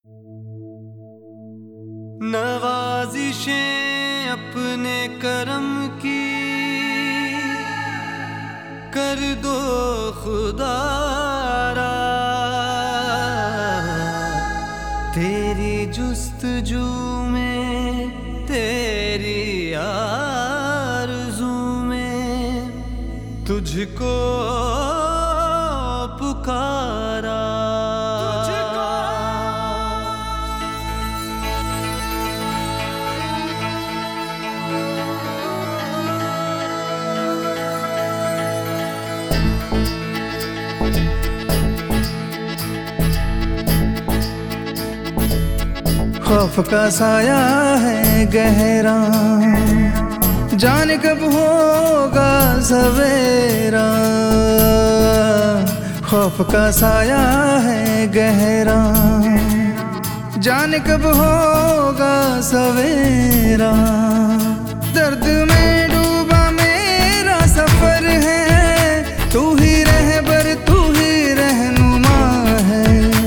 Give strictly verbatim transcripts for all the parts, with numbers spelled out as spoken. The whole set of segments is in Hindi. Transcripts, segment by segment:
नवाजिशें अपने करम की कर दो खुदारा, तेरी जुस्तजू में तेरी आरज़ू में तुझको पुकारा। खौफ का साया है गहरा, जाने कब होगा सवेरा। खौफ का साया है गहरा, जाने कब होगा सवेरा। दर्द में डूबा मेरा सफर है, तू ही रहबर तू ही रहनुमा है।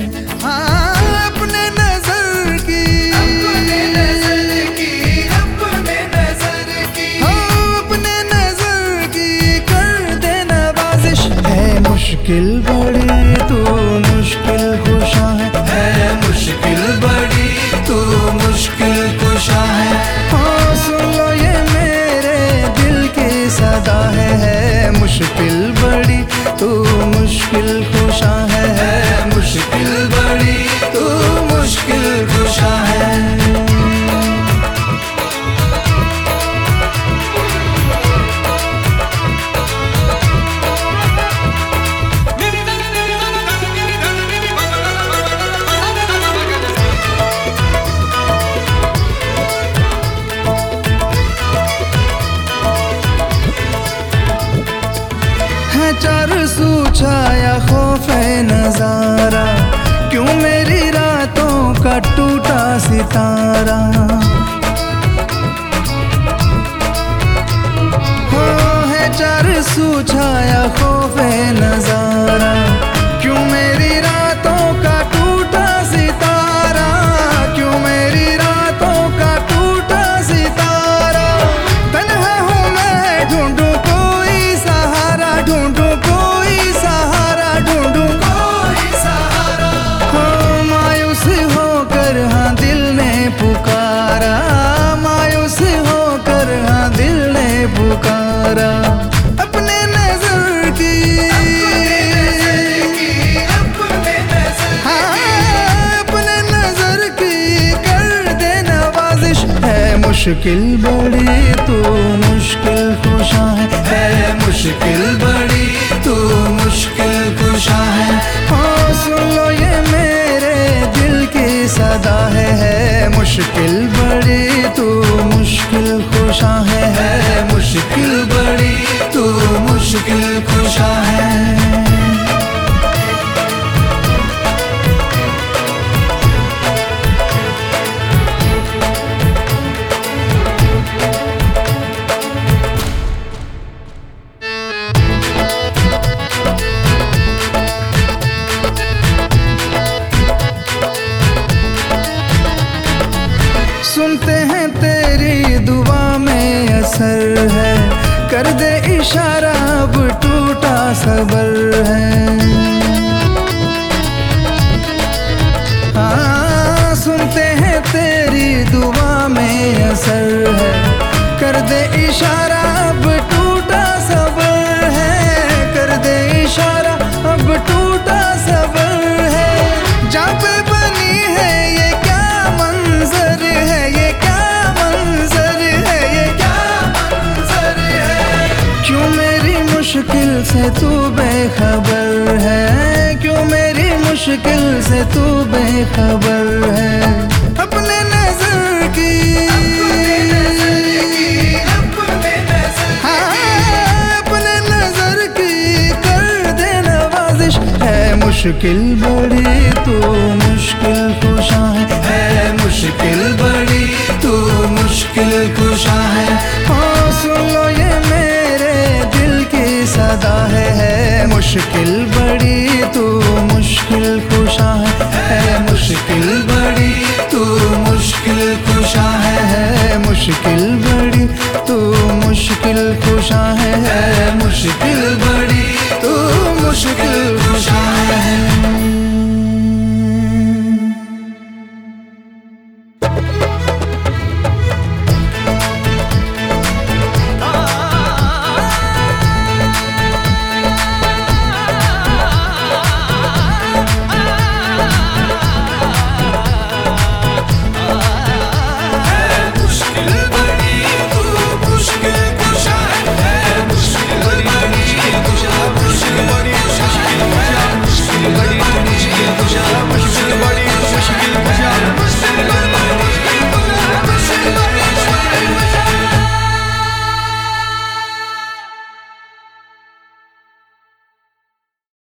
मुश्किल बड़ी तू मुश्किल कुशा है, है मुश्किल बड़ी तू मुश्किल कुशा है। हाँ सुन लो ये मेरे दिल की सदा है, है मुश्किल बड़ी तू मुश्किल कुशा है, है मुश्किल बड़ी तू मुश्किल कुशा है। चार सू छाया खौफे नजारा, क्यों मेरी रातों का टूटा सितारा। हो है चार सू छाया खौफे नजारा, क्यों मेरी रातों का टूटा सितारा। क्यों मेरी रातों का टूटा सितारा। तन्हा हूँ मैं ढूंढूं कोई सहारा, ढूंढूं पुकारा। मायूस होकर हाँ दिल ने पुकारा। अपने नजर की हाँ अपने नजर की कर दे नवाजिश। है मुश्किल बड़ी तू मुश्किल कुशा है, है मुश्किल बड़ी तू मुश्किल कुशा है। हाँ सुन लो ये मेरे दिल की सदा है, है मुश्किल बड़ी तू मुश्किल कुशा है, है मुश्किल बड़ी तू मुश्किल कुशा है। सुनते हैं तेरी दुआ में असर है, कर दे इशारा अब टूटा सबर है। हाँ सुनते हैं तेरी दुआ में असर है, कर दे इशारा अब टूटा सबर है। कर दे इशारा अब टूटा सबर है। जहाँ पे बनी है ये क्या मंजर है, ये क्या मंजर है, ये क्या मंजर है। क्यों मेरी मुश्किल से तू बेखबर है, क्यों मेरी मुश्किल से तू बेखबर है। अपने नजर की हाँ अपने नजर की कर दे नवाजिश। है मुश्किल बड़ी तू मुश्किल कुशा है, है मुश्किल बड़ी तू मुश्किल कुशा है। हाँ सुन लो ये मेरे दिल की सदा है, है मुश्किल